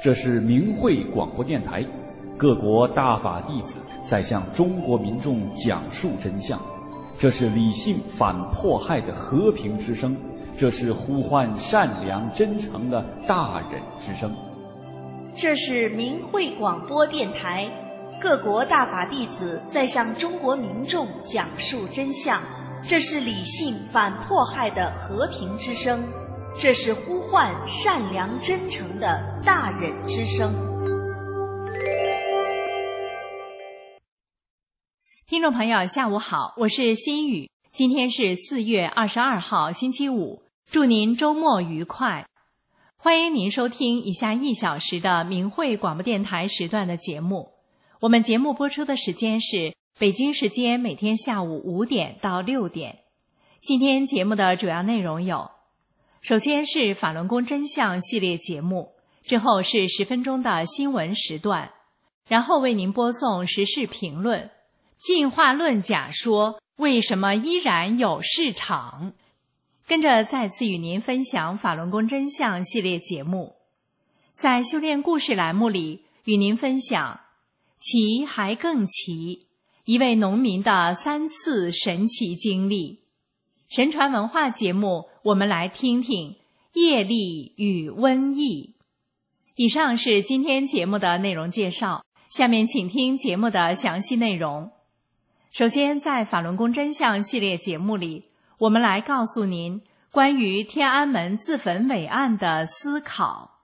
这是明慧广播电台，各国大法弟子在向中国民众讲述真相。这是理性反迫害的和平之声，这是呼唤善良真诚的大忍之声。 这是明慧广播电台，各国大法弟子在向中国民众讲述真相。这是理性反迫害的和平之声，这是呼唤善良真诚的大忍之声。 听众朋友下午好，我是心雨，今天是4月22号星期五，祝您周末愉快。欢迎您收听以下1小时的明慧广播电台时段的节目。我们节目播出的时间是北京时间每天下午5点到6点。今天节目的主要内容有：首先是法轮功真相系列节目，之后是10分钟的新闻时段，然后为您播送时事评论。进化论假说为什么依然有市场？跟着再次与您分享法轮功真相系列节目。在修炼故事栏目里，与您分享奇还更奇，一位农民的3次神奇经历。神传文化节目，我们来听听业力与瘟疫。以上是今天节目的内容介绍，下面请听节目的详细内容。首先，在法轮功真相系列节目里，我们来告诉您关于天安门自焚伟案的思考。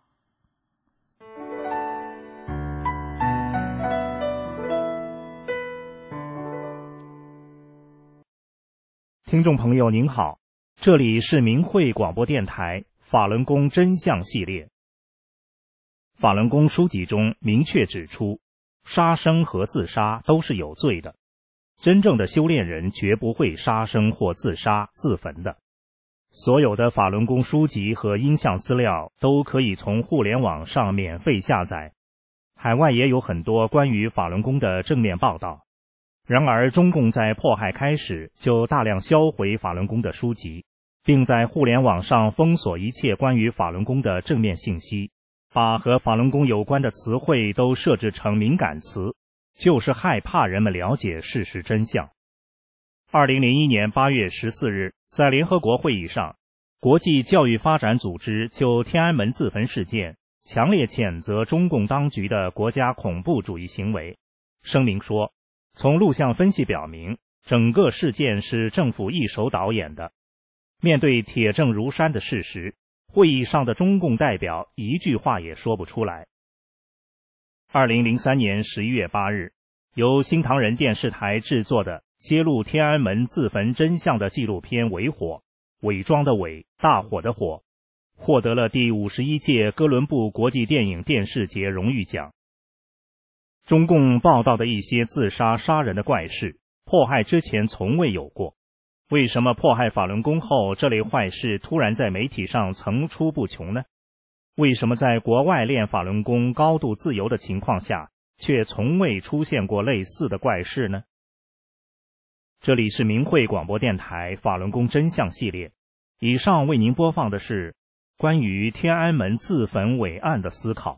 听众朋友您好，这里是明慧广播电台法轮功真相系列。法轮功书籍中明确指出，杀生和自杀都是有罪的，真正的修炼人绝不会杀生或自杀自焚的。所有的法轮功书籍和音像资料都可以从互联网上免费下载，海外也有很多关于法轮功的正面报道。然而中共在迫害开始就大量销毁法轮功的书籍，并在互联网上封锁一切关于法轮功的正面信息，把和法轮功有关的词汇都设置成敏感词，就是害怕人们了解事实真相。2001年8月14日，在联合国会议上，国际教育发展组织就天安门自焚事件强烈谴责中共当局的国家恐怖主义行为，声明说，从录像分析表明，整个事件是政府一手导演的。面对铁证如山的事实，会议上的中共代表一句话也说不出来。2003年11月8日，由新唐人电视台制作的揭露天安门自焚真相的纪录片《伪火》，伪装的伪，大火的火，获得了第51届哥伦布国际电影电视节荣誉奖。中共报道的一些自杀杀人的怪事，迫害之前从未有过。为什么迫害法轮功后，这类坏事突然在媒体上层出不穷呢？为什么在国外练法轮功高度自由的情况下，却从未出现过类似的怪事呢？这里是明慧广播电台法轮功真相系列，以上为您播放的是关于天安门自焚伟案的思考。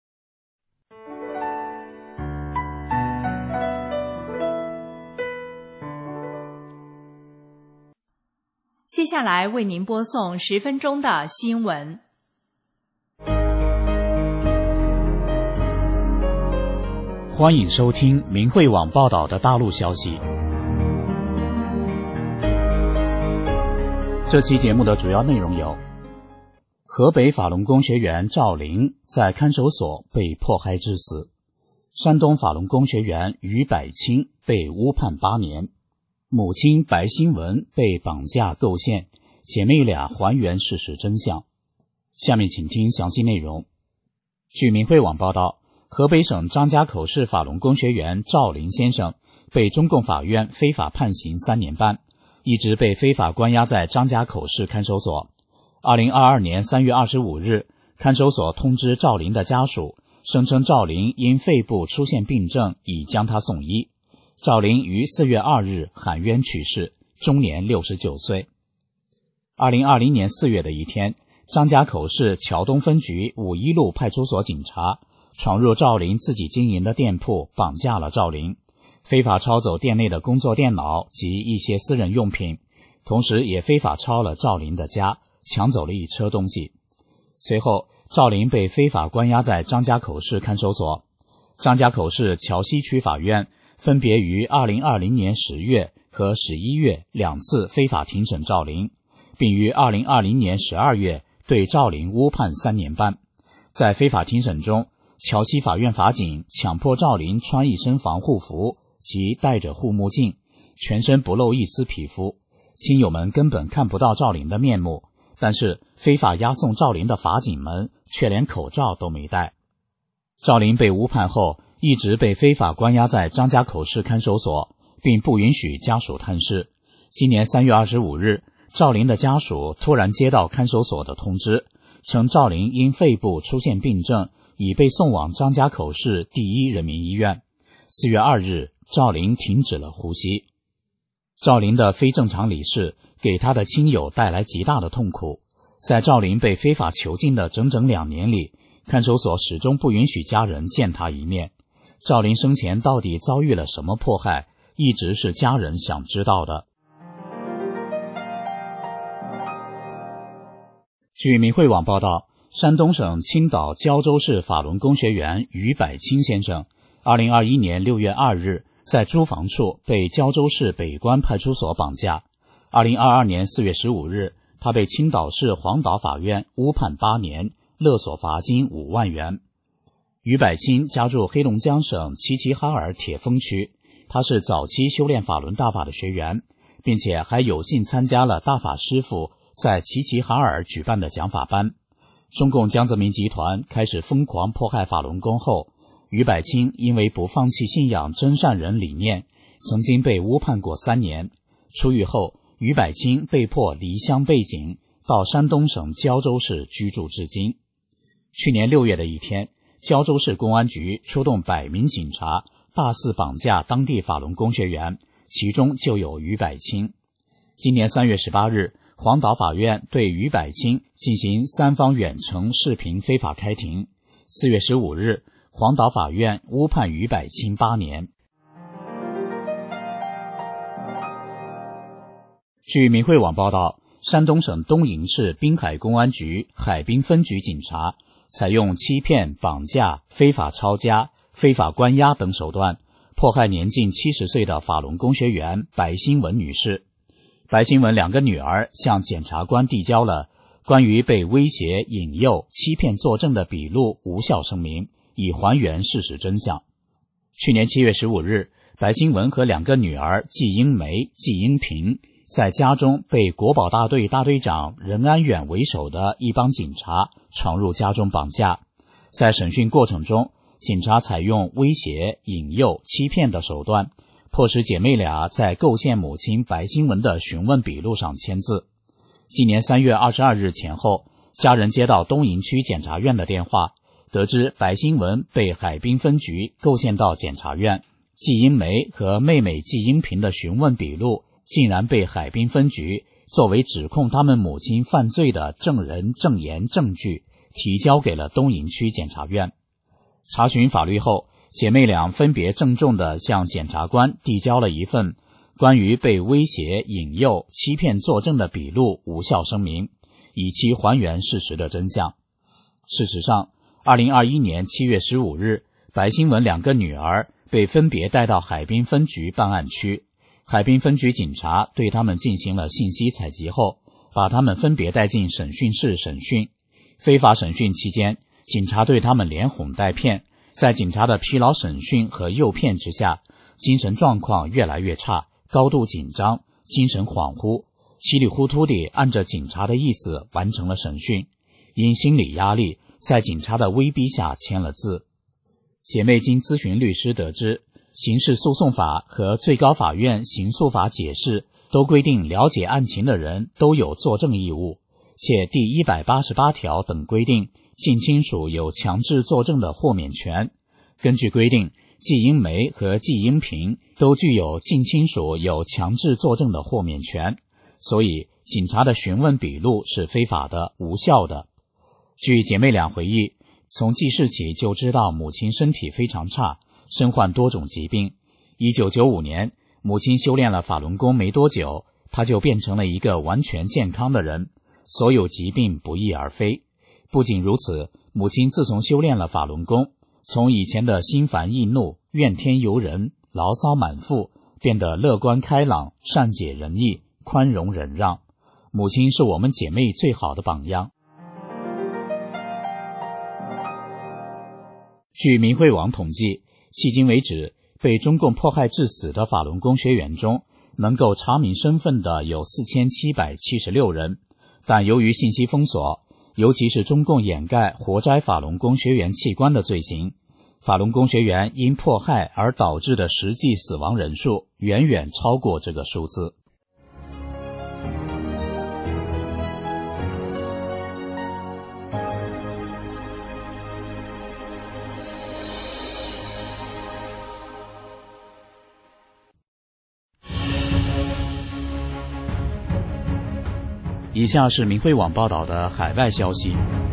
接下来为您播送10分钟的新闻。 欢迎收听明慧网报道的大陆消息。这期节目的主要内容有：河北法轮功学员赵玲在看守所被迫害致死；山东法轮功学员于百清被误判8年；母亲白新文被绑架构陷，姐妹俩还原事实真相。下面请听详细内容。据明慧网报道，河北省张家口市法轮功学员赵玲先生被中共法院非法判刑3年半，一直被非法关押在张家口市看守所。2022年3月25日，看守所通知赵玲的家属，声称赵玲因肺部出现病症，已将她送医。赵玲于4月2日含冤去世，终年69岁。2020年4月的一天， 张家口市桥东分局五一路派出所警察闯入赵林自己经营的店铺，绑架了赵林，非法抄走店内的工作电脑及一些私人用品，同时也非法抄了赵林的家，抢走了一车东西。随后赵林被非法关押在张家口市看守所。张家口市桥西区法院分别于2020年10月和11月2次非法庭审赵林，并于2020年12月对赵林误判3年半。在非法庭审中，桥西法院法警强迫赵林穿一身防护服及戴着护目镜，全身不露一丝皮肤，亲友们根本看不到赵林的面目，但是非法押送赵林的法警们却连口罩都没戴。赵林被误判后，一直被非法关押在张家口市看守所，并不允许家属探视。今年3月25日，赵林的家属突然接到看守所的通知，称赵林因肺部出现病症，已被送往张家口市第一人民医院。4月2日，赵林停止了呼吸。赵林的非正常离世给他的亲友带来极大的痛苦。在赵林被非法囚禁的整整2年里，看守所始终不允许家人见他一面。赵林生前到底遭遇了什么迫害，一直是家人想知道的。据民汇网报道，山东省青岛胶州市法轮功学员于百清先生2021年6月2日在租房处被胶州市北关派出所绑架。2022年4月15日，他被青岛市黄岛法院误判8年，勒索罚金5万元。于百清家住黑龙江省齐齐哈尔铁峰区，他是早期修炼法轮大法的学员，并且还有幸参加了大法师父在齐齐哈尔举办的讲法班。中共江泽民集团开始疯狂迫害法轮功后，于百清因为不放弃信仰真善人理念，曾经被误判过3年。出狱后，于百清被迫离乡背井，到山东省胶州市居住至今。去年6月的一天，胶州市公安局出动100名警察，大肆绑架当地法轮功学员，其中就有于百清。今年3月18日，黄岛法院对于百清进行3方远程视频非法开庭。4月15日，黄岛法院误判于百清8年。据民汇网报道，山东省东营市滨海公安局海滨分局警察采用欺骗、绑架、非法抄家、非法关押等手段，迫害年近70岁的法轮功学员白新文女士。白新文2个女儿向检察官递交了关于被威胁、引诱、欺骗作证的笔录无效声明，以还原事实真相。去年7月15日，白新文和2个女儿季英梅、季英平在家中被国保大队大队长任安远为首的一帮警察闯入家中绑架。在审讯过程中，警察采用威胁、引诱、欺骗的手段，迫使姐妹俩在构陷母亲白新文的询问笔录上签字。今年3月22日前后，家人接到东营区检察院的电话，得知白新文被海滨分局构陷到检察院，季英梅和妹妹季英平的询问笔录竟然被海滨分局作为指控他们母亲犯罪的证人证言证据提交给了东营区检察院。查询法律后，姐妹俩分别郑重地向检察官递交了一份关于被威胁、引诱、欺骗作证的笔录无效声明，以期还原事实的真相。事实上，2021年7月15日，白新文2个女儿被分别带到海滨分局办案区。海滨分局警察对他们进行了信息采集后，把他们分别带进审讯室审讯。非法审讯期间，警察对他们连哄带骗，在警察的疲劳审讯和诱骗之下，精神状况越来越差，高度紧张，精神恍惚，稀里糊涂地按着警察的意思完成了审讯。因心理压力，在警察的威逼下签了字。姐妹经咨询律师得知，刑事诉讼法和最高法院刑诉法解释都规定了解案情的人都有作证义务，且第188条等规定近亲属有强制作证的豁免权。根据规定，季英梅和季英平都具有近亲属有强制作证的豁免权，所以警察的询问笔录是非法的、无效的。据姐妹俩回忆，从记事起就知道母亲身体非常差，身患多种疾病。1995年，母亲修炼了法轮功没多久，她就变成了一个完全健康的人，所有疾病不翼而飞。不仅如此，母亲自从修炼了法轮功，从以前的心烦易怒、怨天尤人、牢骚满腹，变得乐观开朗、善解人意、宽容忍让。母亲是我们姐妹最好的榜样。据明慧网统计，迄今为止，被中共迫害致死的法轮功学员中，能够查明身份的有4776人，但由于信息封锁，尤其是中共掩盖活摘法轮功学员器官的罪行，法轮功学员因迫害而导致的实际死亡人数远远超过这个数字。以下是明慧网报道的海外消息，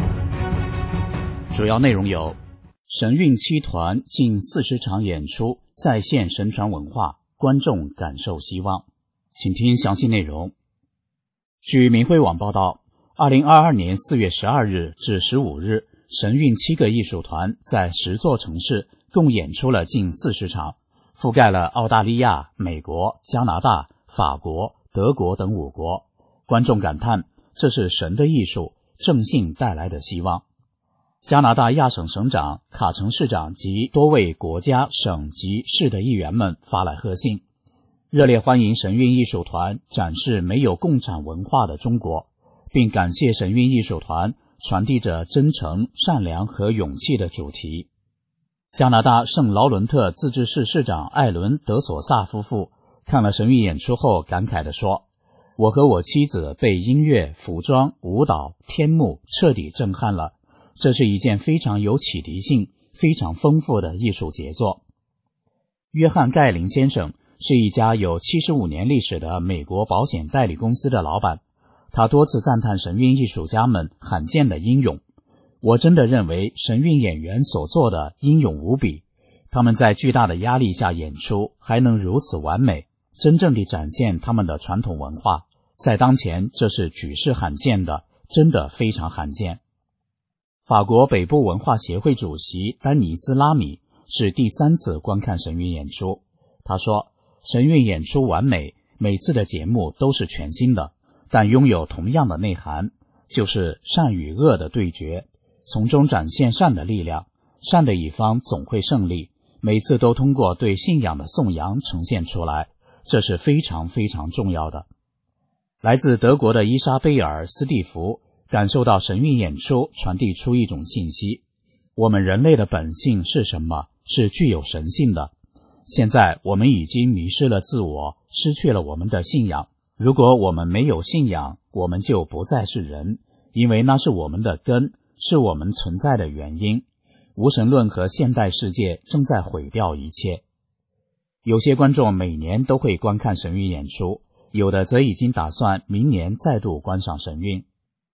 主要内容有：神韵7团近40场演出再现神传文化，观众感受希望。请听详细内容。据明慧网报道，2022年4月12日至15日，神韵7个艺术团在10座城市共演出了近40场，覆盖了澳大利亚、美国、加拿大、法国、德国等5国。观众感叹，这是神的艺术，正信带来的希望。加拿大亚省省长、卡城市长及多位国家、省及市的议员们发来贺信，热烈欢迎神韵艺术团展示没有共产文化的中国，并感谢神韵艺术团传递着真诚、善良和勇气的主题。加拿大圣劳伦特自治市市长艾伦·德索萨夫妇看了神韵演出后感慨地说，我和我妻子被音乐、服装、舞蹈、天幕彻底震撼了，这是一件非常有启迪性、非常丰富的艺术杰作。约翰·盖林先生是一家有75年历史的美国保险代理公司的老板，他多次赞叹神韵艺术家们罕见的英勇。我真的认为神韵演员所做的英勇无比，他们在巨大的压力下演出还能如此完美，真正地展现他们的传统文化，在当前这是举世罕见的，真的非常罕见。法国北部文化协会主席丹尼斯·拉米是第3次观看神韵演出，他说，神韵演出完美，每次的节目都是全新的，但拥有同样的内涵，就是善与恶的对决，从中展现善的力量，善的一方总会胜利，每次都通过对信仰的颂扬呈现出来，这是非常非常重要的。来自德国的伊莎贝尔·斯蒂夫感受到神韵演出传递出一种信息，我们人类的本性是什么？是具有神性的。现在我们已经迷失了自我，失去了我们的信仰。如果我们没有信仰，我们就不再是人，因为那是我们的根，是我们存在的原因。无神论和现代世界正在毁掉一切。有些观众每年都会观看神韵演出，有的则已经打算明年再度观赏神韵。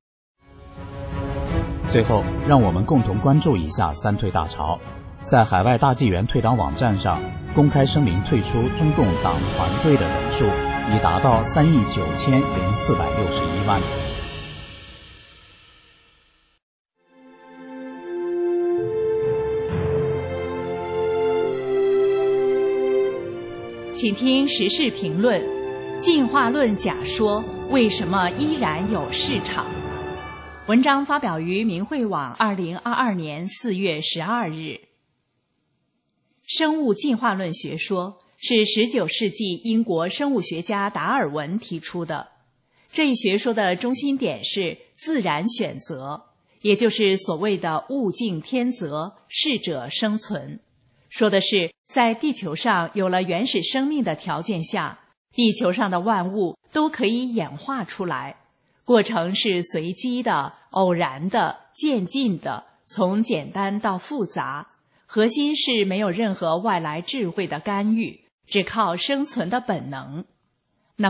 最后，让我们共同关注一下三退大潮。在海外大纪元退党网站上公开声明退出中共党团队的人数已达到3.90461万。 请听时事评论：进化论假说为什么依然有市场？文章发表于明慧网2022年4月12日。生物进化论学说是19世纪英国生物学家达尔文提出的。这一学说的中心点是自然选择，也就是所谓的物竞天择，适者生存。说的是在地球上有了原始生命的条件下，地球上的万物都可以演化出来，过程是随机的、偶然的、渐进的，从简单到复杂，核心是没有任何外来智慧的干预，只靠生存的本能。那么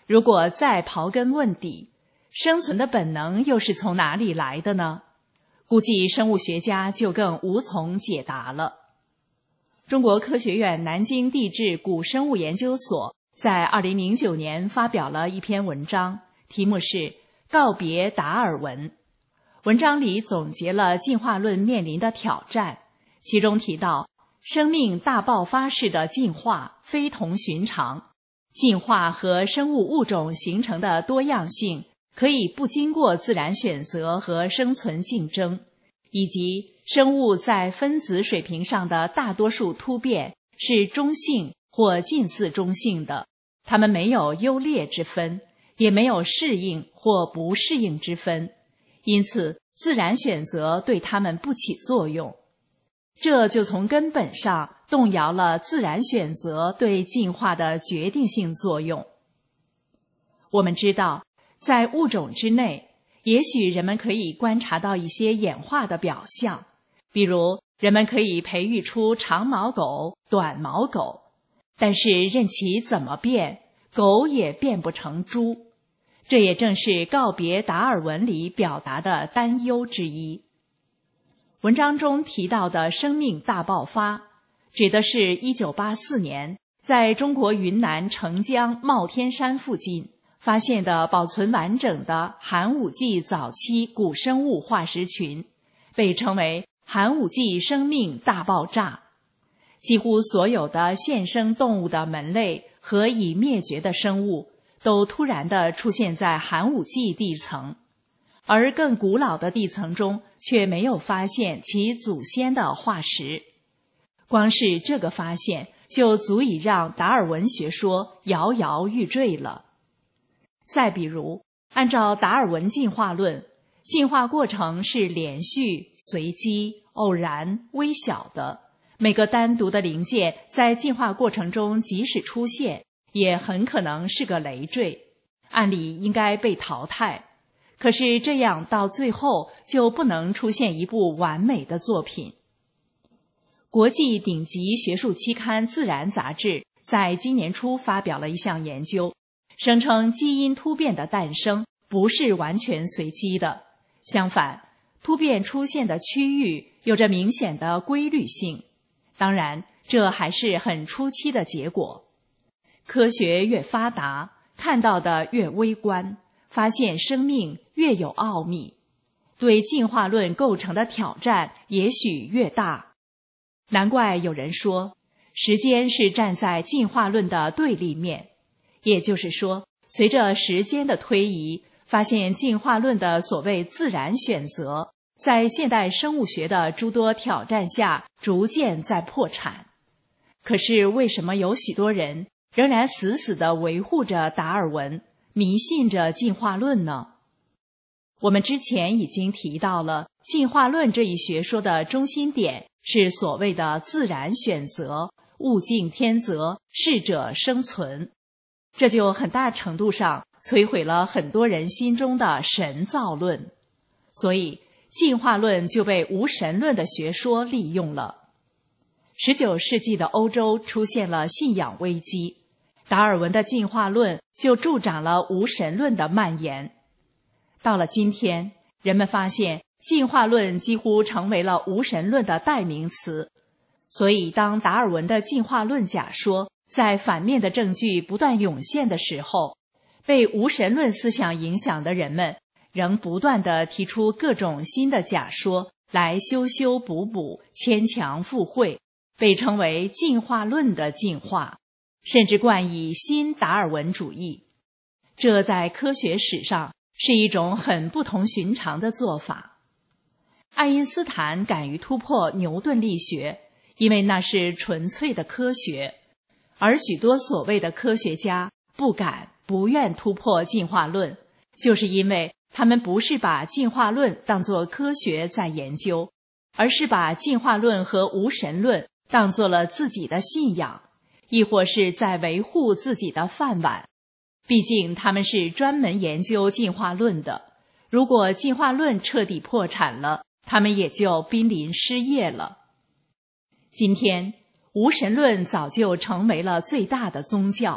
如果再刨根问底，生存的本能又是从哪里来的呢？估计生物学家就更无从解答了。中国科学院南京地质古生物研究所在2009年发表了一篇文章，题目是《告别达尔文》。文章里总结了进化论面临的挑战，其中提到，生命大爆发式的进化非同寻常，进化和生物物种形成的多样性可以不经过自然选择和生存竞争，以及生物在分子水平上的大多数突变是中性或近似中性的，它们没有优劣之分，也没有适应或不适应之分，因此自然选择对它们不起作用。这就从根本上动摇了自然选择对进化的决定性作用。我们知道，在物种之内，也许人们可以观察到一些演化的表象，比如人们可以培育出长毛狗、短毛狗，但是任其怎么变，狗也变不成猪。这也正是告别达尔文里表达的担忧之一。文章中提到的生命大爆发，指的是1984年在中国云南澄江帽天山附近发现的保存完整的寒武纪早期古生物化石群，被称为寒武纪生命大爆炸。几乎所有的现生动物的门类和已灭绝的生物都突然地出现在寒武纪地层，而更古老的地层中却没有发现其祖先的化石。光是这个发现就足以让达尔文学说摇摇欲坠了。再比如，按照达尔文进化论，进化过程是连续、随机、偶然、微小的，每个单独的零件在进化过程中即使出现，也很可能是个累赘，按理应该被淘汰。可是这样到最后就不能出现一部完美的作品。国际顶级学术期刊《自然》杂志在今年初发表了一项研究，声称基因突变的诞生不是完全随机的，相反，突变出现的区域有着明显的规律性。当然，这还是很初期的结果。科学越发达，看到的越微观，发现生命越有奥秘，对进化论构成的挑战也许越大。难怪有人说，时间是站在进化论的对立面。也就是说，随着时间的推移，发现进化论的所谓自然选择，在现代生物学的诸多挑战下，逐渐在破产。可是为什么有许多人仍然死死地维护着达尔文，迷信着进化论呢？我们之前已经提到了，进化论这一学说的中心点是所谓的自然选择，物竞天择，适者生存。这就很大程度上摧毁了很多人心中的神造论，所以进化论就被无神论的学说利用了。19世纪的欧洲出现了信仰危机，达尔文的进化论就助长了无神论的蔓延。到了今天，人们发现进化论几乎成为了无神论的代名词，所以当达尔文的进化论假说在反面的证据不断涌现的时候，被无神论思想影响的人们仍不断地提出各种新的假说来修修补补，牵强附会，被称为进化论的进化，甚至冠以新达尔文主义。这在科学史上是一种很不同寻常的做法。爱因斯坦敢于突破牛顿力学，因为那是纯粹的科学，而许多所谓的科学家不敢不愿突破进化论，就是因为他们不是把进化论当作科学在研究，而是把进化论和无神论当作了自己的信仰，亦或是在维护自己的饭碗。毕竟他们是专门研究进化论的，如果进化论彻底破产了，他们也就濒临失业了。今天无神论早就成为了最大的宗教，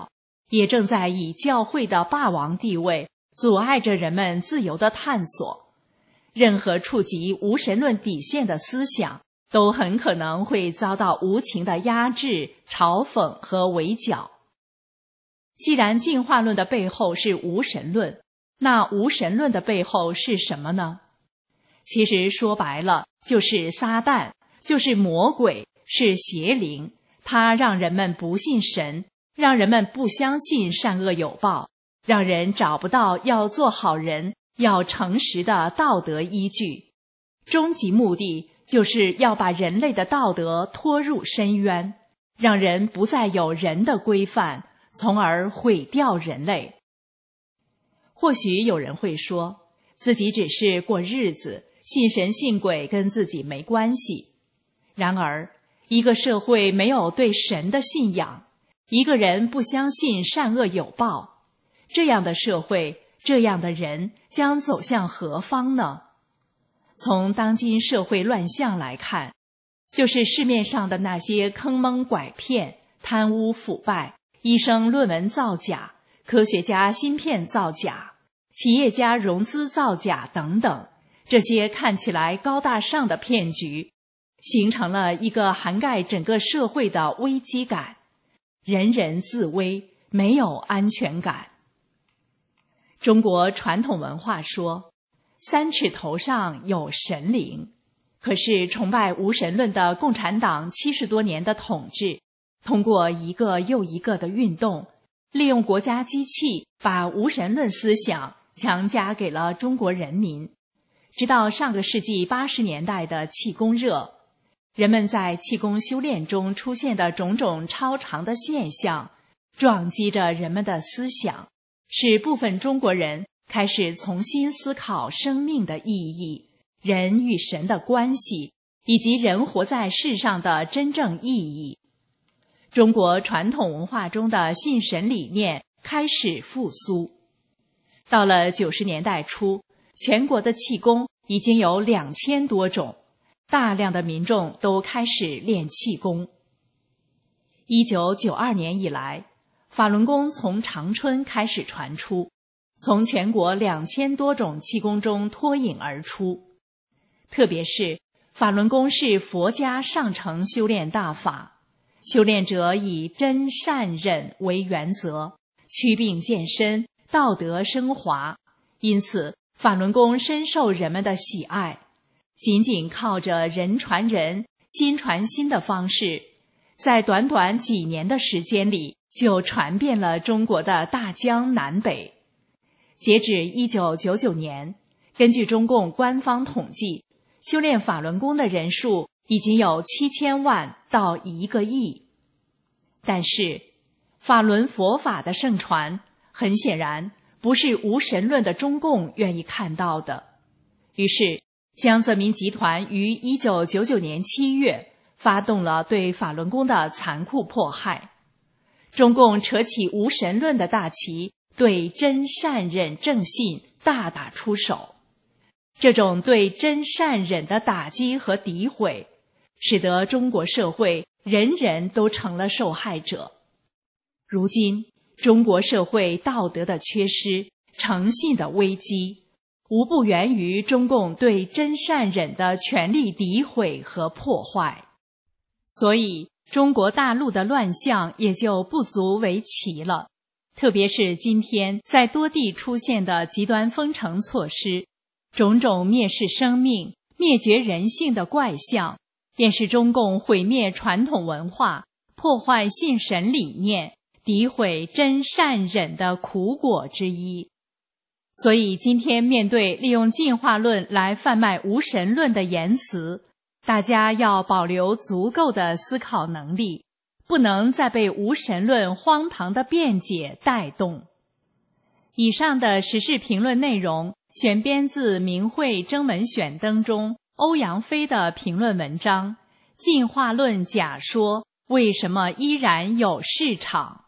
也正在以教会的霸王地位阻碍着人们自由的探索。任何触及无神论底线的思想，都很可能会遭到无情的压制、嘲讽和围剿。既然进化论的背后是无神论，那无神论的背后是什么呢？其实说白了，就是撒旦，就是魔鬼，是邪灵。它让人们不信神，让人们不相信善恶有报，让人找不到要做好人、要诚实的道德依据。终极目的就是要把人类的道德拖入深渊，让人不再有人的规范，从而毁掉人类。或许有人会说，自己只是过日子，信神信鬼跟自己没关系。然而，一个社会没有对神的信仰，一个人不相信善恶有报，这样的社会，这样的人将走向何方呢？从当今社会乱象来看，就是市面上的那些坑蒙拐骗、贪污腐败、医生论文造假、科学家芯片造假、企业家融资造假等等，这些看起来高大上的骗局，形成了一个涵盖整个社会的危机感，人人自危，没有安全感。中国传统文化说，三尺头上有神灵。可是崇拜无神论的共产党70多年的统治，通过一个又一个的运动，利用国家机器把无神论思想强加给了中国人民。直到上个世纪80年代的气功热，人们在气功修炼中出现的种种超常的现象，撞击着人们的思想，使部分中国人开始重新思考生命的意义、人与神的关系，以及人活在世上的真正意义。中国传统文化中的信神理念开始复苏。到了90年代初，全国的气功已经有2000多种，大量的民众都开始练气功。1992年以来，法轮功从长春开始传出，从全国2000多种气功中脱颖而出。特别是法轮功是佛家上乘修炼大法，修炼者以真善忍为原则，祛病健身，道德升华，因此法轮功深受人们的喜爱。仅仅靠着人传人、心传心的方式，在短短几年的时间里，就传遍了中国的大江南北。截止1999年，根据中共官方统计，修炼法轮功的人数已经有7000万到1个亿。但是，法轮佛法的盛传，很显然不是无神论的中共愿意看到的。于是，江泽民集团于1999年7月发动了对法轮功的残酷迫害。中共扯起无神论的大旗，对真善忍正信大打出手。这种对真善忍的打击和诋毁，使得中国社会人人都成了受害者。如今，中国社会道德的缺失、诚信的危机，无不源于中共对真善忍的全力诋毁和破坏。所以，中国大陆的乱象也就不足为奇了。特别是今天在多地出现的极端封城措施，种种蔑视生命、灭绝人性的怪象，便是中共毁灭传统文化、破坏信神理念、诋毁真善忍的苦果之一。所以今天面对利用进化论来贩卖无神论的言辞，大家要保留足够的思考能力，不能再被无神论荒唐的辩解带动。以上的时事评论内容选编自明慧征文选登中欧阳飞的评论文章《进化论假说为什么依然有市场》。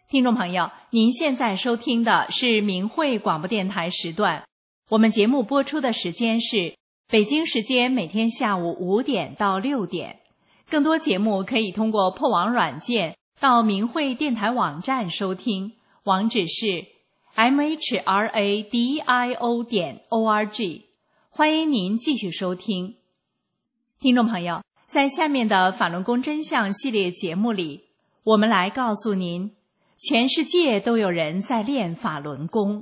听众朋友，您现在收听的是明慧广播电台时段，我们节目播出的时间是北京时间每天下午5点到6点。更多节目可以通过破网软件到明慧电台网站收听，网址是 mhradio.org。 欢迎您继续收听。听众朋友，在下面的法轮功真相系列节目里，我们来告诉您，全世界都有人在练法轮功。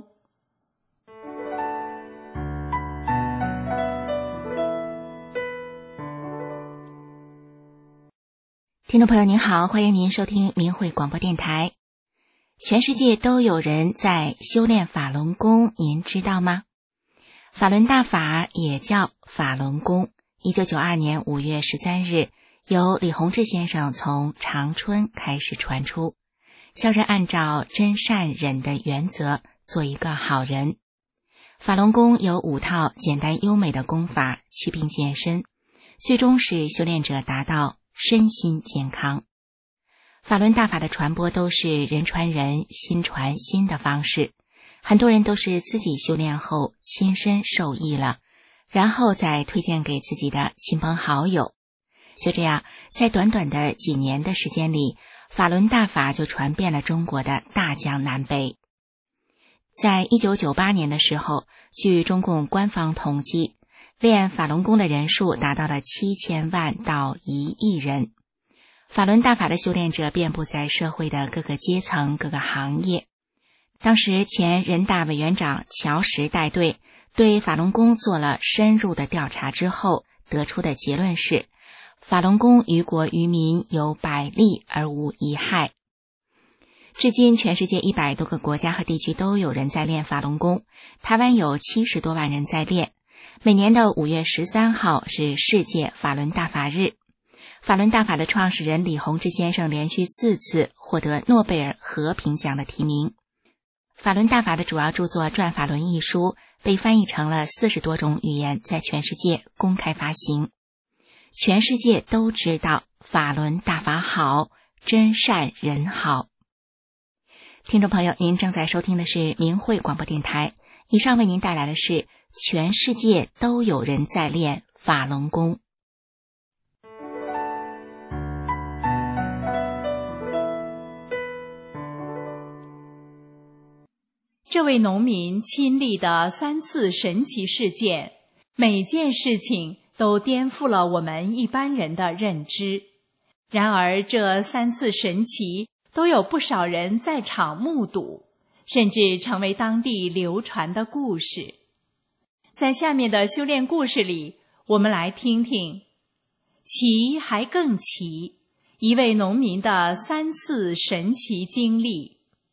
听众朋友您好，欢迎您收听明慧广播电台。全世界都有人在修炼法轮功，您知道吗？法轮大法也叫法轮功，1992年5月13日由李洪志先生从长春开始传出，教人按照真善忍的原则做一个好人。法轮功有5套简单优美的功法祛病健身，最终使修炼者达到身心健康。法轮大法的传播都是人传人心传心的方式，很多人都是自己修炼后亲身受益了，然后再推荐给自己的亲朋好友。就这样，在短短的几年的时间里，法轮大法就传遍了中国的大江南北。在1998年的时候，据中共官方统计，练法轮功的人数达到了7000万到1亿人。法轮大法的修炼者遍布在社会的各个阶层、各个行业。当时前人大委员长乔石带队对法轮功做了深入的调查之后，得出的结论是，法轮功于国于民有百利而无一害。至今全世界100多个国家和地区都有人在练法轮功，台湾有70多万人在练。每年的5月13号是世界法轮大法日。法轮大法的创始人李洪志先生连续4次获得诺贝尔和平奖的提名。法轮大法的主要著作《转法轮》一书被翻译成了40多种语言，在全世界公开发行。全世界都知道法轮大法好，真善人好。听众朋友，您正在收听的是明慧广播电台，以上为您带来的是全世界都有人在练法轮功。 这位农民亲历的3次神奇事件，每件事情都颠覆了我们一般人的认知。然而这3次神奇都有不少人在场目睹，甚至成为当地流传的故事。在下面的修炼故事里，我们来听听奇还更奇，一位农民的3次神奇经历。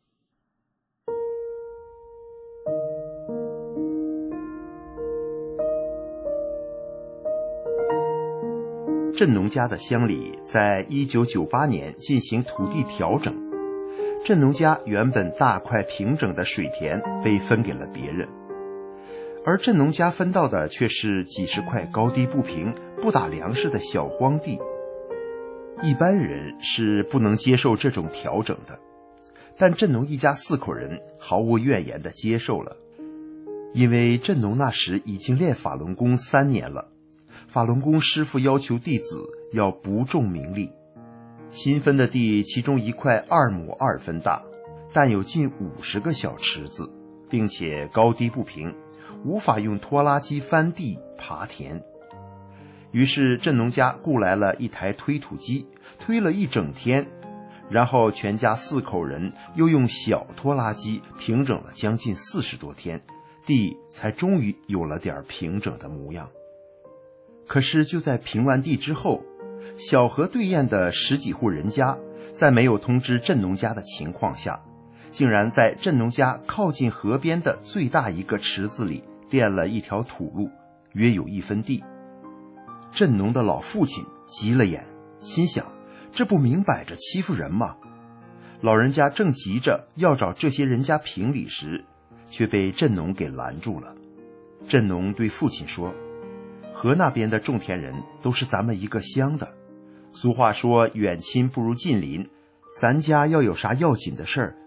镇农家的乡里在1998年进行土地调整，镇农家原本大块平整的水田被分给了别人，而镇农家分到的却是几十块高低不平、不打粮食的小荒地。一般人是不能接受这种调整的，但镇农一家4口人毫无怨言地接受了，因为镇农那时已经练法轮功3年了。法轮功师傅要求弟子要不重名利。新分的地其中一块2亩2分大，但有近50个小池子，并且高低不平，无法用拖拉机翻地耙田。于是镇农家雇来了一台推土机，推了一整天，然后全家4口人又用小拖拉机平整了将近40多天，地才终于有了点平整的模样。可是就在平完地之后，小河对岸的10几户人家在没有通知镇农家的情况下，竟然在镇农家靠近河边的最大一个池子里垫了一条土路，约有1分地。镇农的老父亲急了眼，心想，这不明摆着欺负人吗？老人家正急着要找这些人家评理时，却被镇农给拦住了。镇农对父亲说，河那边的种田人都是咱们一个乡的，俗话说远亲不如近邻，咱家要有啥要紧的事儿，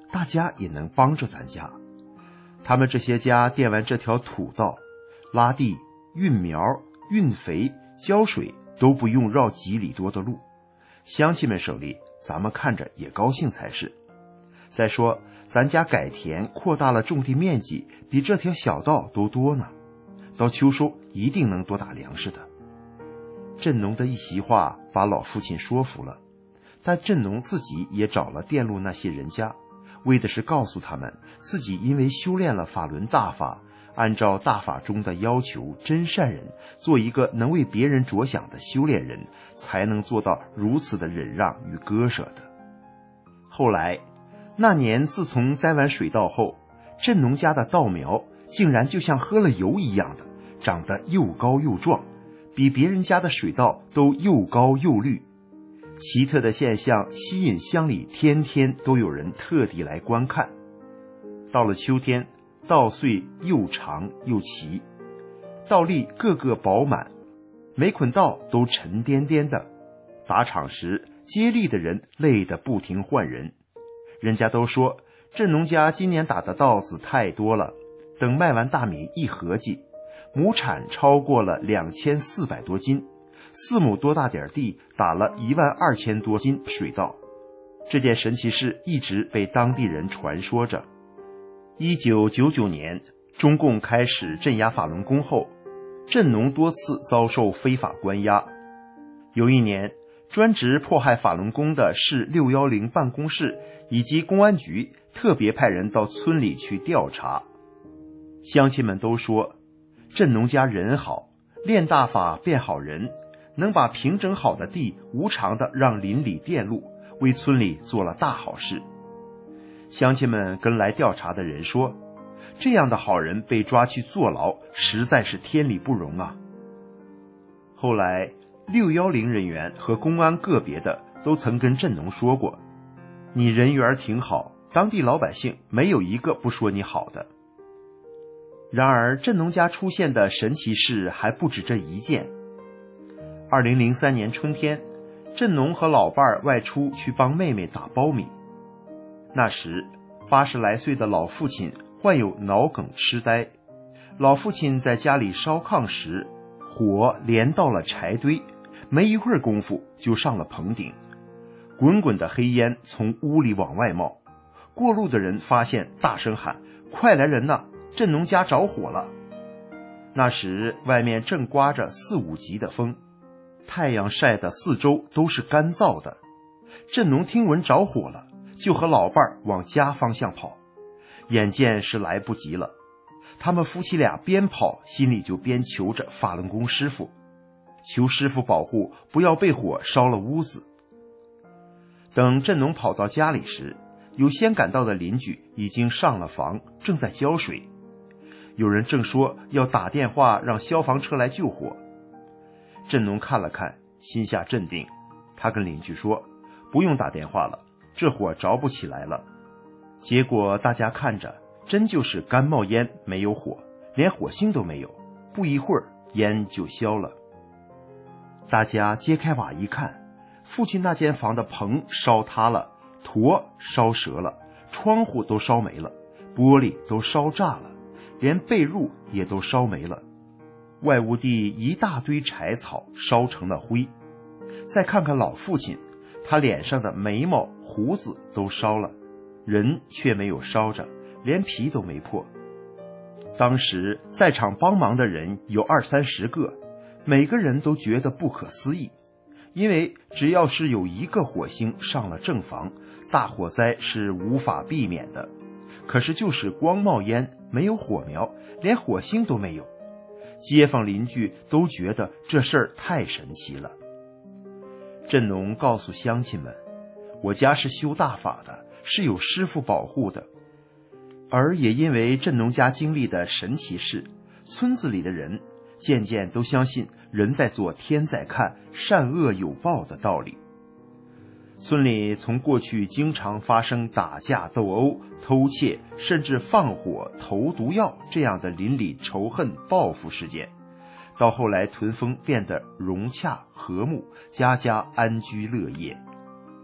大家也能帮着咱家。他们这些家垫完这条土道，拉地、运苗、运肥、浇水都不用绕几里多的路，乡亲们手里咱们看着也高兴才是。再说咱家改田扩大了种地面积，比这条小道都多呢，到秋收一定能多打粮食的。振农的一席话把老父亲说服了，但振农自己也找了电路那些人家，为的是告诉他们自己因为修炼了法轮大法，按照大法中的要求真善人，做一个能为别人着想的修炼人，才能做到如此的忍让与割舍的。后来那年自从栽完水稻后，振农家的稻苗竟然就像喝了油一样的，长得又高又壮，比别人家的水稻都又高又绿。奇特的现象吸引乡里天天都有人特地来观看。到了秋天，稻穗又长又齐，稻粒个个饱满，每捆稻都沉甸甸的。打场时，接力的人累得不停换人。人家都说振农家今年打的稻子太多了，等卖完大米一合计，亩产超过了2400多斤，4亩多大点地打了12000多斤水稻。这件神奇事一直被当地人传说着。1999年，中共开始镇压法轮功后，振农多次遭受非法关押。有一年，专职迫害法轮功的市610办公室以及公安局特别派人到村里去调查。乡亲们都说，振农家人好，练大法变好人，能把平整好的地无偿的让邻里电路，为村里做了大好事。乡亲们跟来调查的人说，这样的好人被抓去坐牢，实在是天理不容啊。后来610人员和公安个别的都曾跟振农说过，你人缘挺好，当地老百姓没有一个不说你好的。然而振农家出现的神奇事还不止这一件。2003年春天，振农和老伴儿外出去帮妹妹打苞米。那时80来岁的老父亲患有脑梗痴呆，老父亲在家里烧炕时，火连到了柴堆，没一会儿功夫就上了棚顶，滚滚的黑烟从屋里往外冒。过路的人发现，大声喊，快来人呐，振农家着火了。那时外面正刮着4、5级的风，太阳晒得四周都是干燥的。振农听闻着火了，就和老伴儿往家方向跑，眼见是来不及了。他们夫妻俩边跑，心里就边求着法轮功师傅，求师傅保护，不要被火烧了屋子。等振农跑到家里时，有先赶到的邻居已经上了房，正在浇水。有人正说要打电话让消防车来救火。振农看了看，心下镇定，他跟邻居说，不用打电话了，这火着不起来了。结果大家看着，真就是干冒烟，没有火，连火星都没有，不一会儿烟就消了。大家揭开瓦一看，父亲那间房的棚烧塌了，坨烧折了，窗户都烧没了，玻璃都烧炸了，连被褥也都烧没了。外屋地一大堆柴草烧成了灰。再看看老父亲，他脸上的眉毛胡子都烧了，人却没有烧着，连皮都没破。当时在场帮忙的人有20-30个，每个人都觉得不可思议，因为只要是有一个火星上了正房，大火灾是无法避免的。可是就是光冒烟，没有火苗，连火星都没有。街坊邻居都觉得这事儿太神奇了。振农告诉乡亲们，我家是修大法的，是有师傅保护的。而也因为振农家经历的神奇事，村子里的人渐渐都相信人在做天在看，善恶有报的道理。村里从过去经常发生打架斗殴、偷窃，甚至放火投毒药这样的邻里仇恨报复事件，到后来屯风变得融洽和睦，家家安居乐业。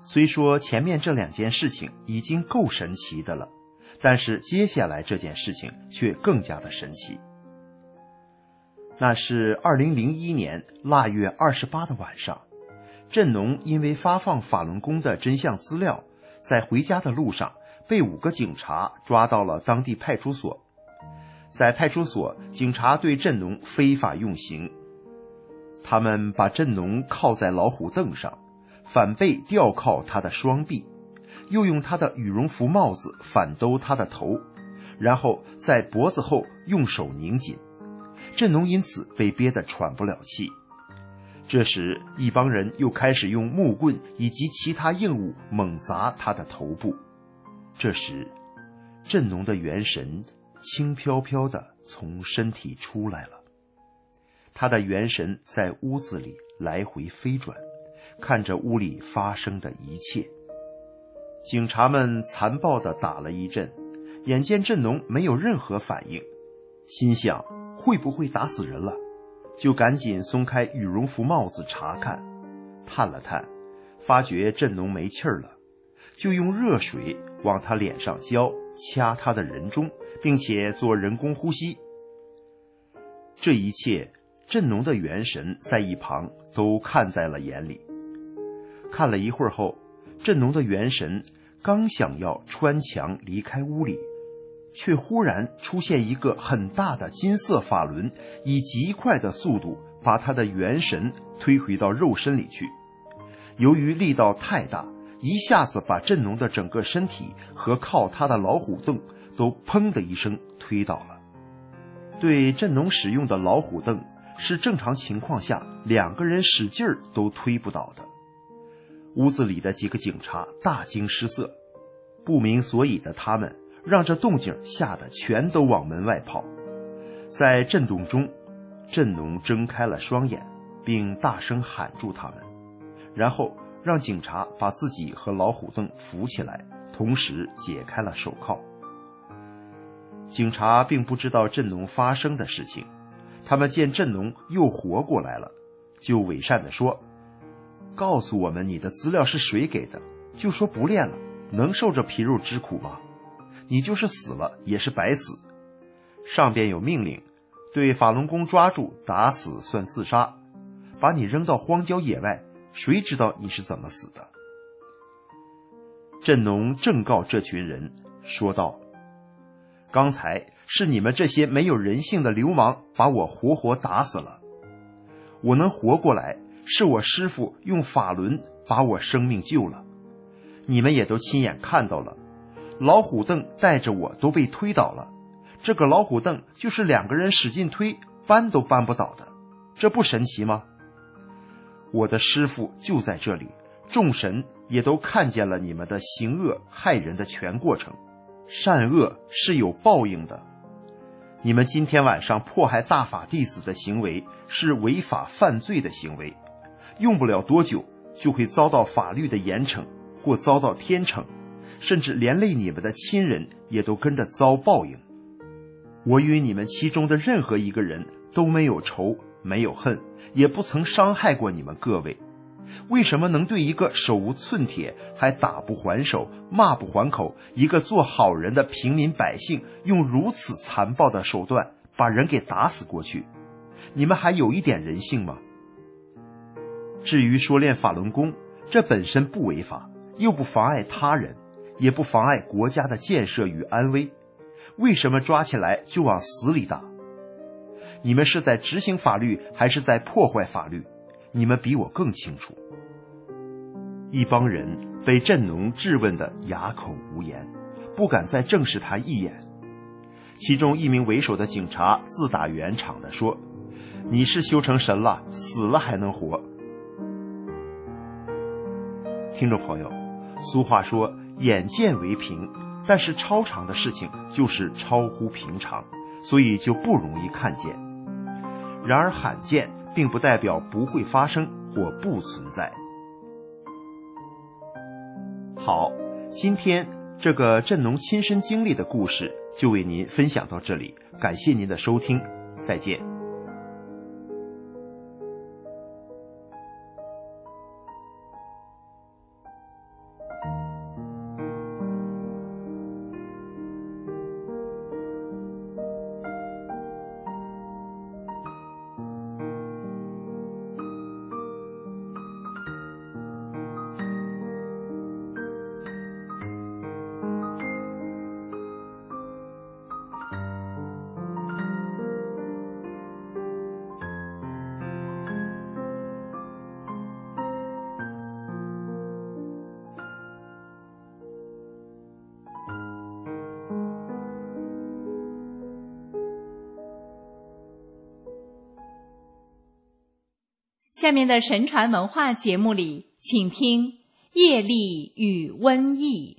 虽说前面这2件事情已经够神奇的了，但是接下来这件事情却更加的神奇。那是2001年腊月28的晚上，振农因为发放法轮功的真相资料，在回家的路上被5个警察抓到了当地派出所。在派出所，警察对振农非法用刑，他们把振农铐在老虎凳上，反背吊铐他的双臂，又用他的羽绒服帽子反兜他的头，然后在脖子后用手拧紧。振农因此被憋得喘不了气。这时，一帮人又开始用木棍以及其他硬物猛砸他的头部。这时，振农的元神轻飘飘地从身体出来了。他的元神在屋子里来回飞转，看着屋里发生的一切。警察们残暴地打了一阵，眼见振农没有任何反应，心想会不会打死人了，就赶紧松开羽绒服帽子查看，探了探，发觉振农没气儿了，就用热水往他脸上浇，掐他的人中，并且做人工呼吸。这一切，振农的元神在一旁都看在了眼里。看了一会儿后，振农的元神刚想要穿墙离开屋里，却忽然出现一个很大的金色法轮，以极快的速度把他的元神推回到肉身里去。由于力道太大，一下子把振农的整个身体和靠他的老虎凳都砰的一声推倒了。对振农使用的老虎凳是正常情况下2个人使劲儿都推不倒的。屋子里的几个警察大惊失色，不明所以的他们让这动静吓得全都往门外跑。在震动中，振农睁开了双眼，并大声喊住他们，然后让警察把自己和老虎凳扶起来，同时解开了手铐。警察并不知道振农发生的事情，他们见振农又活过来了，就伪善地说：告诉我们你的资料是谁给的，就说不练了，能受这皮肉之苦吗？你就是死了也是白死。上边有命令，对法轮功抓住打死算自杀，把你扔到荒郊野外，谁知道你是怎么死的？振农正告这群人说道：刚才是你们这些没有人性的流氓把我活活打死了，我能活过来是我师父用法轮把我生命救了。你们也都亲眼看到了，老虎凳带着我都被推倒了，这个老虎凳就是2个人使劲推搬都搬不倒的，这不神奇吗？我的师父就在这里，众神也都看见了你们的行恶害人的全过程，善恶是有报应的。你们今天晚上迫害大法弟子的行为是违法犯罪的行为，用不了多久就会遭到法律的严惩，或遭到天惩，甚至连累你们的亲人也都跟着遭报应。我与你们其中的任何一个人都没有仇，没有恨，也不曾伤害过你们各位，为什么能对一个手无寸铁还打不还手骂不还口，一个做好人的平民百姓，用如此残暴的手段把人给打死过去？你们还有一点人性吗？至于说练法轮功，这本身不违法，又不妨碍他人，也不妨碍国家的建设与安危，为什么抓起来就往死里打？你们是在执行法律还是在破坏法律？你们比我更清楚。一帮人被振农质问得哑口无言，不敢再正视他一眼。其中一名为首的警察自打圆场地说：你是修成神了，死了还能活。听众朋友，俗话说眼见为凭，但是超常的事情就是超乎平常，所以就不容易看见。然而罕见并不代表不会发生或不存在。好，今天这个振农亲身经历的故事就为您分享到这里，感谢您的收听，再见。 下面的神传文化节目里，请听业力与瘟疫。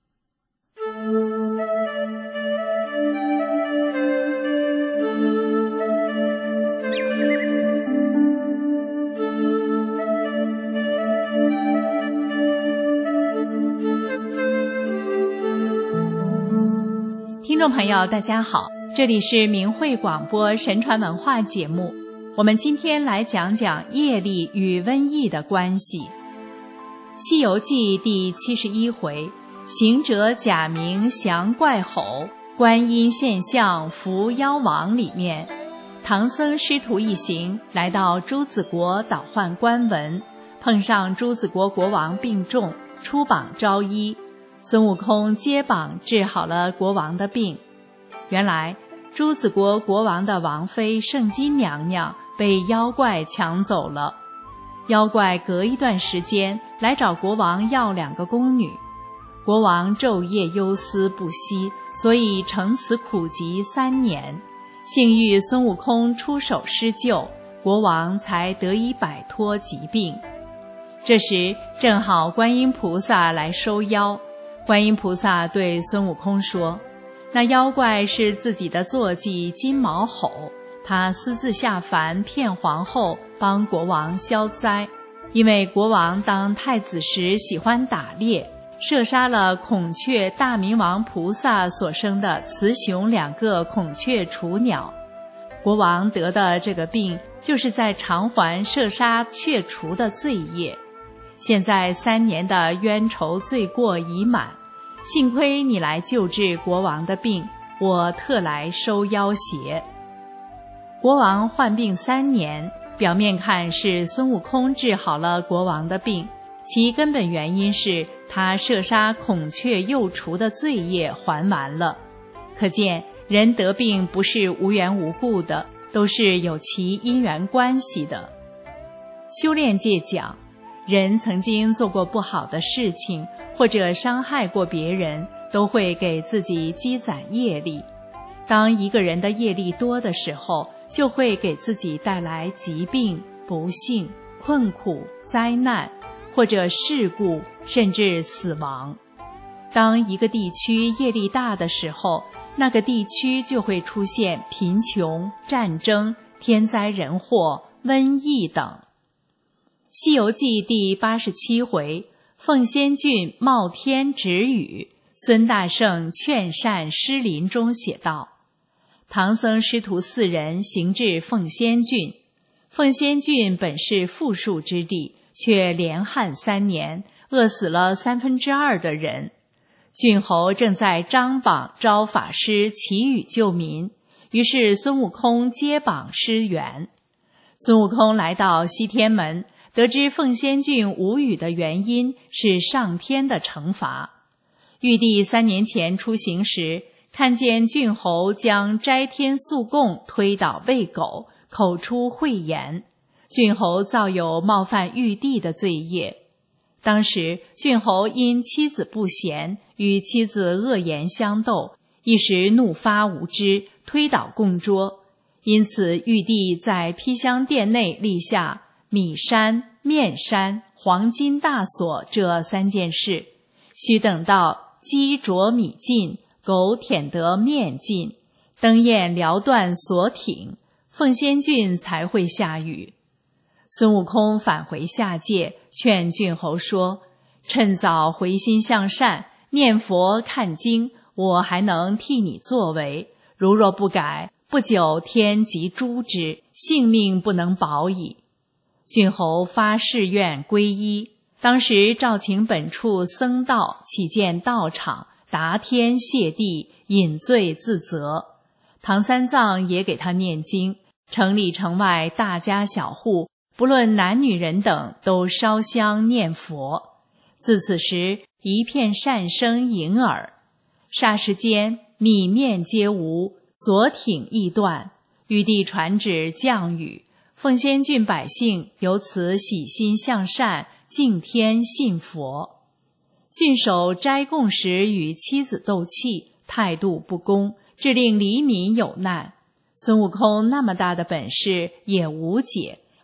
听众朋友大家好，这里是明慧广播神传文化节目，我们今天来讲讲业力与瘟疫的关系。西游记第71回，行者假名降怪吼，观音现象伏妖王里面，唐僧师徒一行来到朱子国倒换官文，碰上朱子国国王病重，出榜招医，孙悟空接榜治好了国王的病。原来朱子国国王的王妃圣金娘娘被妖怪抢走了，妖怪隔一段时间来找国王要2个宫女，国王昼夜忧思不息，所以乘此苦疾3年，幸遇孙悟空出手施救，国王才得以摆脱疾病。这时正好观音菩萨来收妖，观音菩萨对孙悟空说，那妖怪是自己的坐骑金毛吼，他私自下凡骗皇后，帮国王消灾。因为国王当太子时喜欢打猎，射杀了孔雀大明王菩萨所生的雌雄2个孔雀雏鸟。国王得的这个病，就是在偿还射杀雀雏的罪业。现在3年的冤仇罪过已满，幸亏你来救治国王的病，我特来收妖邪。国王患病3年，表面看是孙悟空治好了国王的病，其根本原因是他射杀孔雀幼雏的罪业还完了。可见人得病不是无缘无故的，都是有其因缘关系的。修炼界讲，人曾经做过不好的事情，或者伤害过别人，都会给自己积攒业力。当一个人的业力多的时候，就会给自己带来疾病、不幸、困苦、灾难，或者事故，甚至死亡。当一个地区业力大的时候，那个地区就会出现贫穷、战争、天灾人祸、瘟疫等。西游记第87回，凤仙郡冒天止雨，孙大圣劝善施林中写道，唐僧师徒4人行至凤仙郡，凤仙郡本是富庶之地，却连旱3年，饿死了2/3的人。郡侯正在张榜招法师祈雨救民，于是孙悟空接榜施援。孙悟空来到西天门，得知凤仙郡无雨的原因是上天的惩罚。玉帝3年前出行时，看见郡侯将斋天素供推倒喂狗，口出秽言，郡侯造有冒犯玉帝的罪业。当时郡侯因妻子不贤，与妻子恶言相斗，一时怒发无知，推倒供桌。因此玉帝在披香殿内立下米山、面山、黄金大锁这3件事，须等到鸡啄米尽，狗舔得面尽，灯焰燎断锁挺，凤仙郡才会下雨。孙悟空返回下界，劝郡侯说，趁早回心向善，念佛看经，我还能替你作为，如若不改，不久天即诛之，性命不能保矣。郡侯发誓愿皈依，当时召请本处僧道起见道场，答天谢地，饮醉自责。唐三藏也给他念经，城里城外大家小户，不论男女人等，都烧香念佛。自此时一片善声盈耳，霎时间米面皆无，锁挺亦断。玉帝传旨降雨，凤仙郡百姓由此喜心向善，敬天信佛。郡守斋供时与妻子斗气，态度不公，致令黎民有难。孙悟空那么大的本事也无解，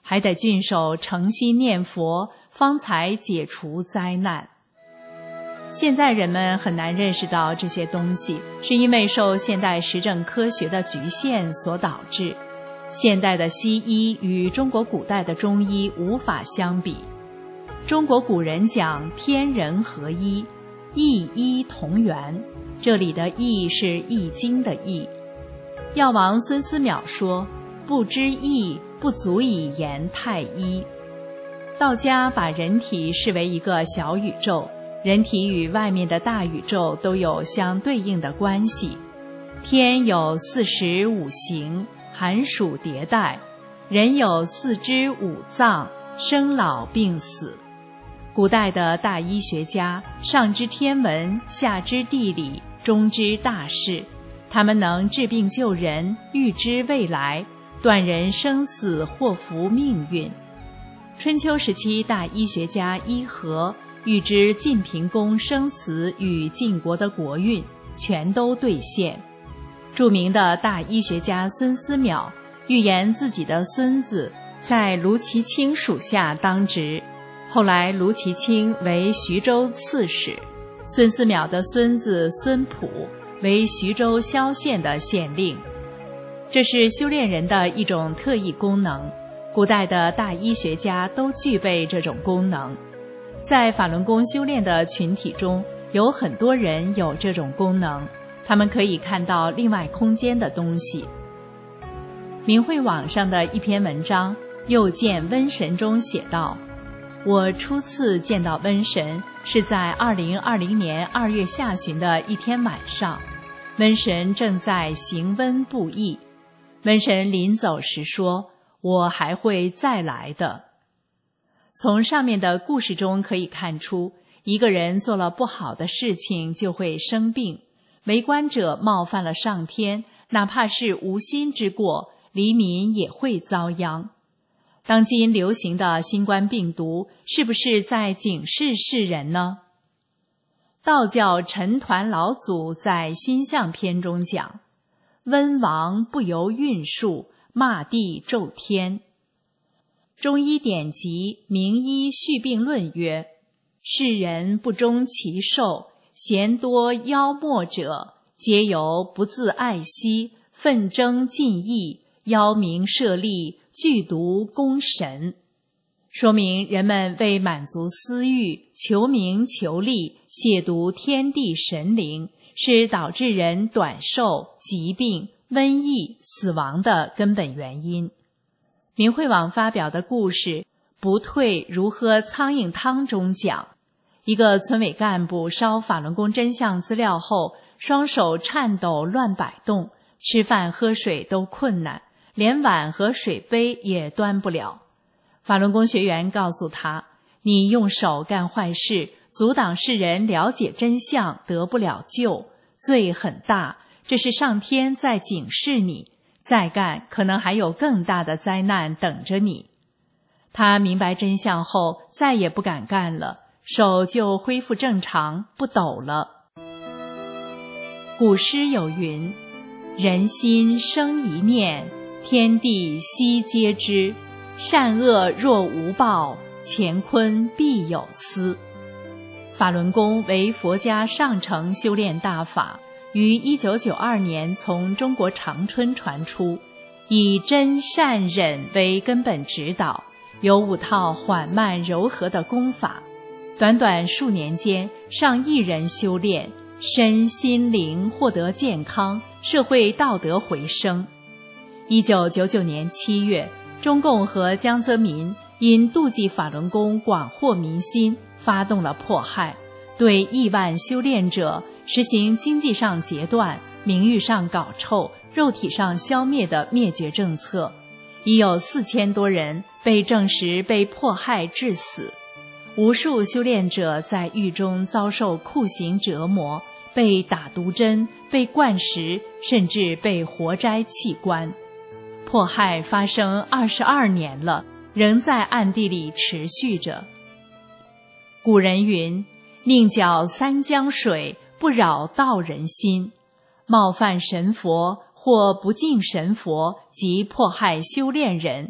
还得郡守诚心念佛，方才解除灾难。现在人们很难认识到这些东西，是因为受现代实证科学的局限所导致。现代的西医与中国古代的中医无法相比。中国古人讲天人合一，一医同源，这里的医是易经的易。药王孙思邈说，不知义，不足以言太医。道家把人体视为一个小宇宙，人体与外面的大宇宙都有相对应的关系。天有45行，寒暑迭代；人有4肢5脏，生老病死。古代的大医学家上知天文，下知地理，中知大事，他们能治病救人，预知未来，断人生死，祸福命运。春秋时期大医学家伊和预知晋平公生死与晋国的国运，全都兑现。著名的大医学家孙思邈预言自己的孙子在卢其卿属下当职，后来卢其卿为徐州刺史，孙思邈的孙子孙普为徐州萧县的县令。这是修炼人的一种特异功能，古代的大医学家都具备这种功能。在法轮功修炼的群体中，有很多人有这种功能，他们可以看到另外空间的东西。明慧网上的一篇文章《又见瘟神》中写道，我初次见到瘟神是在2020年2月下旬的一天晚上，瘟神正在行瘟布役。瘟神临走时说，我还会再来的。从上面的故事中可以看出，一个人做了不好的事情就会生病，为官者冒犯了上天，哪怕是无心之过，黎民也会遭殃。当今流行的新冠病毒是不是在警示世人呢？道教陈抟老祖在心象篇中讲，温王不由运数，骂地咒天。中医典籍《名医续病论》曰，世人不忠其寿，贤多妖魔者，皆由不自爱惜，奋争进益，邀名设立，剧毒攻神。说明人们为满足私欲，求名求利，亵渎天地神灵，是导致人短寿、疾病、瘟疫、死亡的根本原因。明慧网发表的故事不退如喝苍蝇汤中讲，一个村委干部烧法轮功真相资料后，双手颤抖乱摆动，吃饭喝水都困难，连碗和水杯也端不了。法轮功学员告诉他，你用手干坏事，阻挡世人了解真相，得不了救，罪很大，这是上天在警示你，再干可能还有更大的灾难等着你。他明白真相后再也不敢干了，手就恢复正常，不抖了。古诗有云，人心生一念，天地悉皆知，善恶若无报，乾坤必有私。法轮功为佛家上乘修炼大法，于1992年从中国长春传出，以真善忍为根本指导，有5套缓慢柔和的功法，短短数年间，上亿人修炼，身心灵获得健康，社会道德回升。1999年7月，中共和江泽民因妒忌法轮功广获民心，发动了迫害，对亿万修炼者实行经济上截断、名誉上搞臭、肉体上消灭的灭绝政策，已有4000多人被证实被迫害致死。无数修炼者在狱中遭受酷刑折磨，被打毒针，被灌食，甚至被活摘器官。迫害发生22年了，仍在暗地里持续着。古人云，宁搅三江水，不扰道人心。冒犯神佛或不敬神佛及迫害修炼人，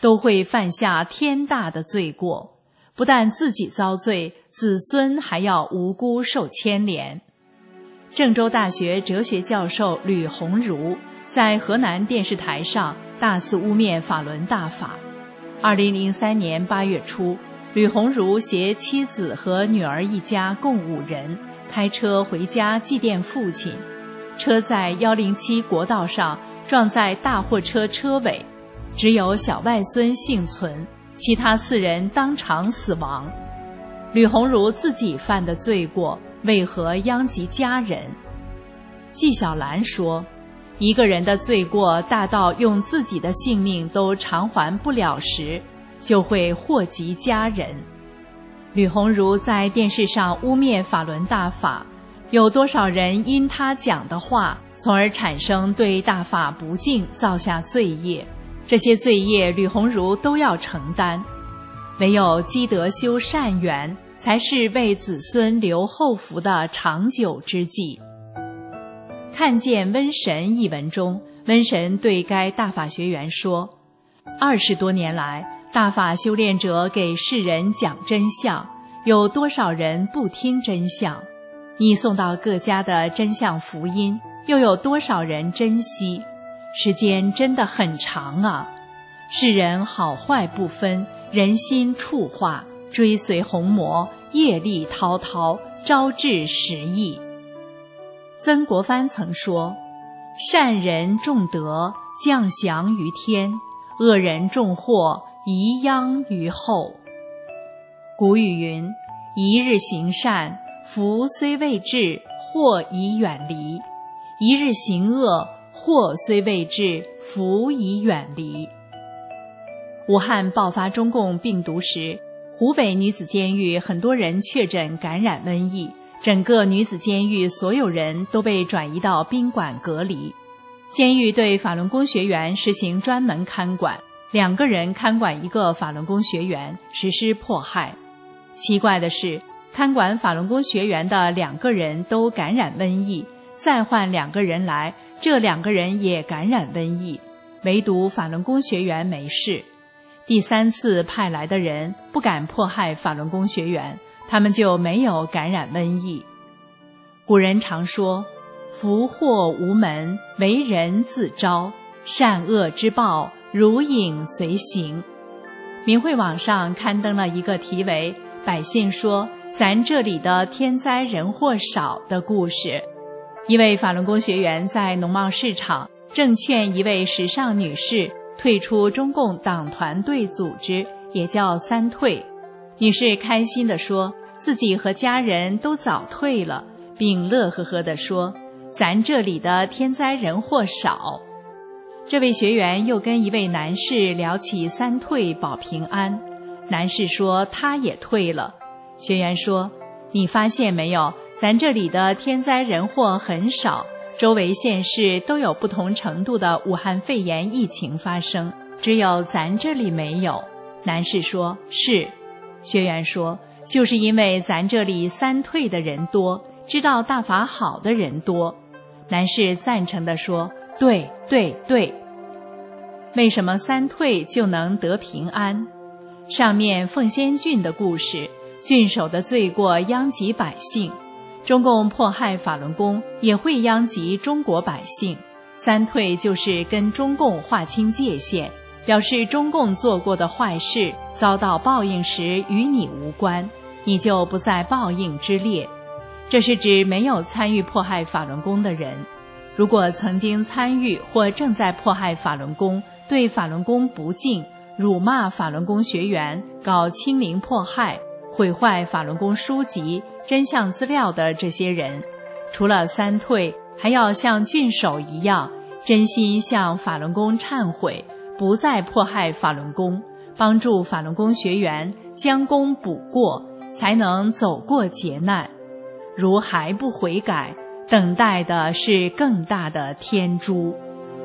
都会犯下天大的罪过，不但自己遭罪，子孙还要无辜受牵连。郑州大学哲学教授吕鸿儒在河南电视台上大肆污蔑法轮大法。2003年8月初，吕鸿儒携妻子和女儿一家共5人开车回家祭奠父亲，车在107国道上撞在大货车车尾，只有小外孙幸存，其他4人当场死亡。吕鸿儒自己犯的罪过，为何殃及家人？纪晓岚说，一个人的罪过大到用自己的性命都偿还不了时，就会祸及家人。吕鸿儒在电视上污蔑法轮大法，有多少人因他讲的话，从而产生对大法不敬，造下罪业？这些罪业吕鸿儒都要承担。唯有积德修善缘，才是为子孙留后福的长久之计。看见瘟神一文中，瘟神对该大法学员说，20多年来，大法修炼者给世人讲真相，有多少人不听真相？你送到各家的真相福音，又有多少人珍惜？时间真的很长啊！世人好坏不分，人心处化，追随红魔，业力滔滔，招致时异。曾国藩曾说，善人重德，降祥于天；恶人重祸，遗殃于后。古语云，一日行善，福虽未至，祸已远离；一日行恶，祸虽未至，福已远离。武汉爆发中共病毒时，湖北女子监狱很多人确诊感染瘟疫，整个女子监狱所有人都被转移到宾馆隔离。监狱对法轮功学员实行专门看管，2个人看管1个法轮功学员，实施迫害。奇怪的是，看管法轮功学员的2个人都感染瘟疫，再换2个人来，这2个人也感染瘟疫，唯独法轮功学员没事。第3次派来的人不敢迫害法轮功学员，他们就没有感染瘟疫。古人常说，福祸无门，为人自招，善恶之报，如影随形。明慧网上刊登了一个题为百姓说咱这里的天灾人祸少的故事。一位法轮功学员在农贸市场正劝一位时尚女士退出中共党团队组织，也叫三退。女士开心地说自己和家人都早退了，并乐呵呵地说咱这里的天灾人祸少。这位学员又跟一位男士聊起三退保平安，男士说他也退了。学员说，你发现没有，咱这里的天灾人祸很少，周围县市都有不同程度的武汉肺炎疫情发生，只有咱这里没有。男士说，是。学员说，就是因为咱这里三退的人多，知道大法好的人多。男士赞成地说，对对对。为什么三退就能得平安？上面凤仙郡的故事，郡守的罪过殃及百姓，中共迫害法轮功也会殃及中国百姓。三退就是跟中共划清界限，表示中共做过的坏事遭到报应时与你无关，你就不在报应之列。这是指没有参与迫害法轮功的人，如果曾经参与或正在迫害法轮功，对法轮功不敬，辱骂法轮功学员，搞清零迫害，毁坏法轮功书籍、真相资料的这些人，除了三退，还要像郡守一样，真心向法轮功忏悔，不再迫害法轮功，帮助法轮功学员将功补过，才能走过劫难。如还不悔改，等待的是更大的天诛。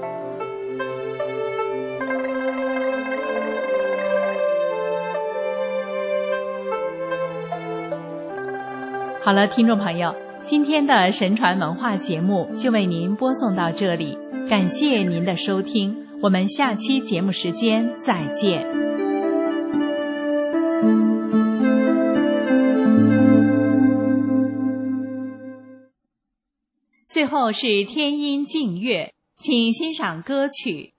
好了，听众朋友，今天的神传文化节目就为您播送到这里，感谢您的收听， 我们下期节目时间再见。最后是天音静乐，请欣赏歌曲。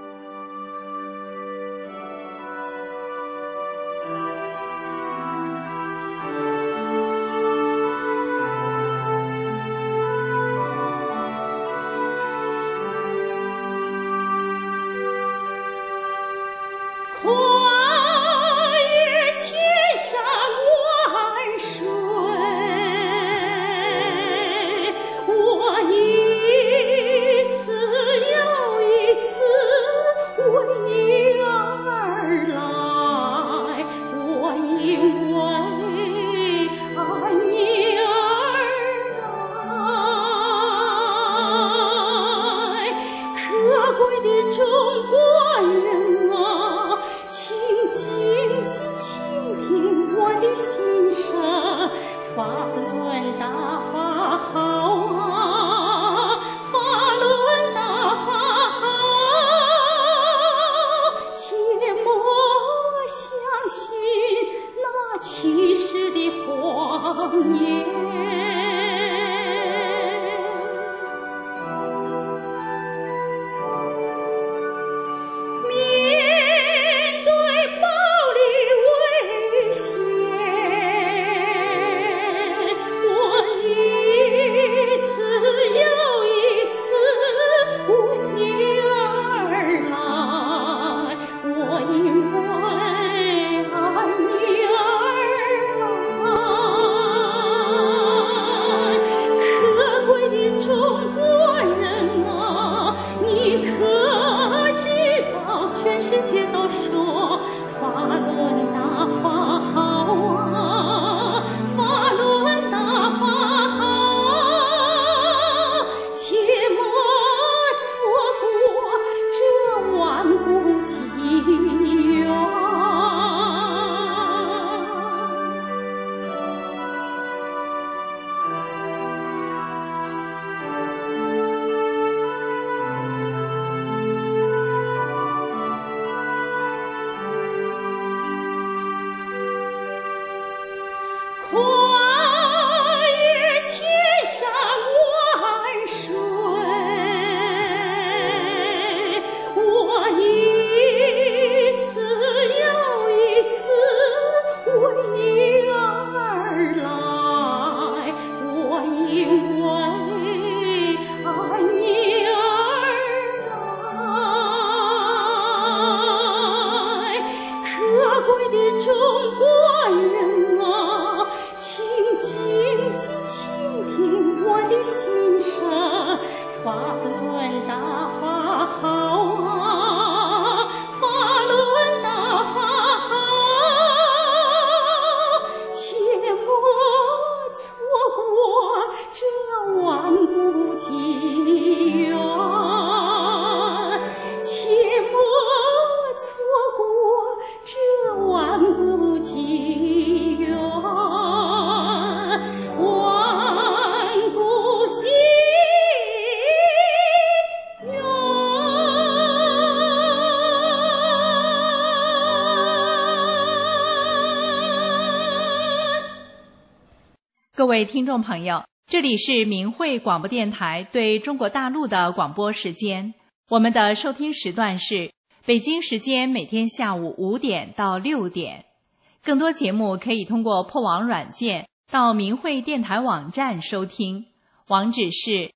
各位听众朋友，这里是明慧广播电台对中国大陆的广播时间。我们的收听时段是北京时间每天下午5点到6点。更多节目可以通过破网软件到明慧电台网站收听，网址是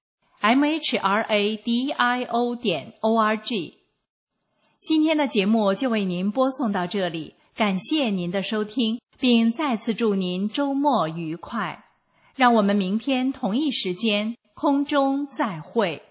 mhradio.org。今天的节目就为您播送到这里，感谢您的收听，并再次祝您周末愉快。让我们明天同一时间空中再会。